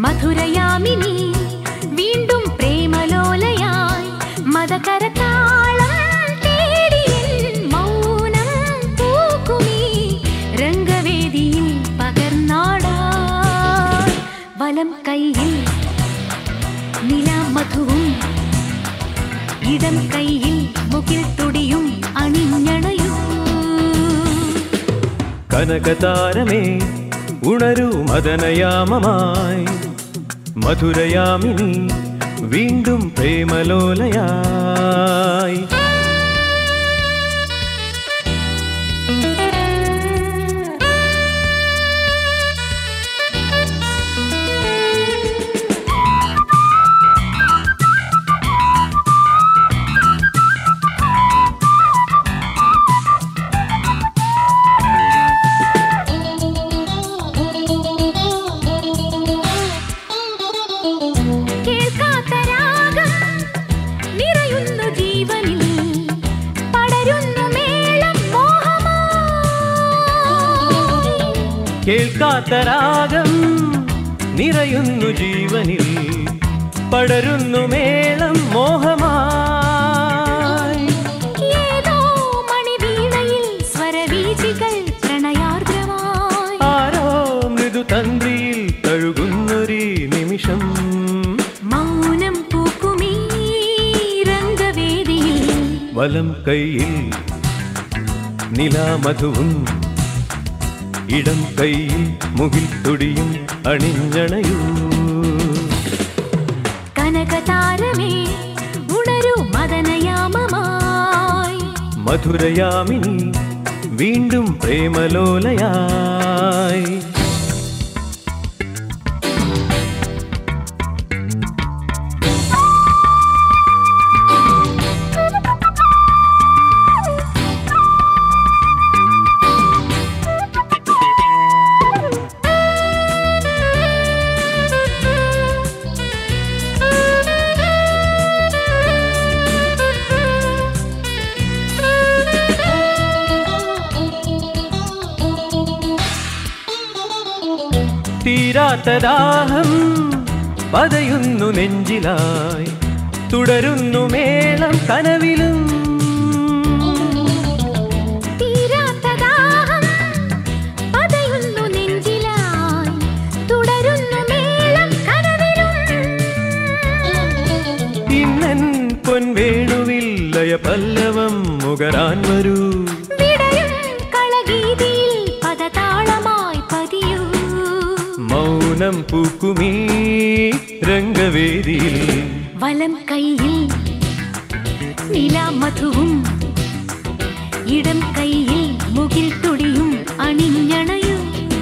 മധുരയാമിനി വീണ്ടും പ്രേമലോലയായി മദകരതാളം തേടിയൻ മൗനം പൂക്കുമീ രംഗവേദിയിൽ പകർന്നാടാൻ വലം കൈയിൽ നിലാമധുവും ഇടം കൈയിൽ മുകിൽ തുടിയും അണിഞ്ഞണയൂ കനകതാരമേ ഉണരൂ മദനയാമമായി മധുരയാമിനി വീണ്ടും പ്രേമലോലയായി കേൾക്കാത്ത രാഗം നിറയുന്നു ജീവനിൽ പടരുന്നു മേളം മോഹമായി ഏതോ മണിവീണയിൽ സ്വരവീചികൾ പ്രണയാർദ്രമായി ആരോ മൃദുതന്ത്രിയിൽ തഴുകുന്നൊരു നിമിഷം മൗനം പൂക്കുമീ രംഗവേദിയിൽ വലം കൈയിൽ നിലാമധുവും ഇടം കൈയിൽ മുകിൽ തുടിയും അണിഞ്ഞണയൂ കനകതാരമേ ഉണരൂ മദനയാമമായി മധുരയാമിനി വീണ്ടും പ്രേമലോലയായി തീരാത്ത ദാഹം പതയുന്നു നെഞ്ചിലായി തുടരുന്നു മേളം കനവിലും തീരാത്ത ദാഹം പതയുന്നു നെഞ്ചിലായി തുടരുന്നു മേളം കനവിലും ഇന്നൻ പൊൻവേണുവിൽ ലയ പല്ലവം മുകരാൻ വരൂ മൗനം പൂക്കുമീ രംഗവേദിയിൽ വലം കൈയിൽ നിലാമധുവും ഇടം കൈയിൽ മുകിൽ തുടിയും അണിഞ്ഞണയൂ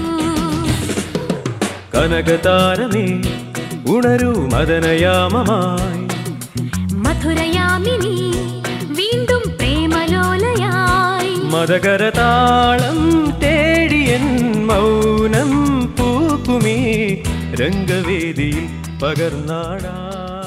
കനകതാരമേ ഉണരൂ മദനയാമമായി മധുരയാമിനി വീണ്ടും പ്രേമലോലയായി മദകരതാളം തേടിയൻ മൗനം പൂക്കുമീ രംഗവേദിയിൽ പകർന്നാടാ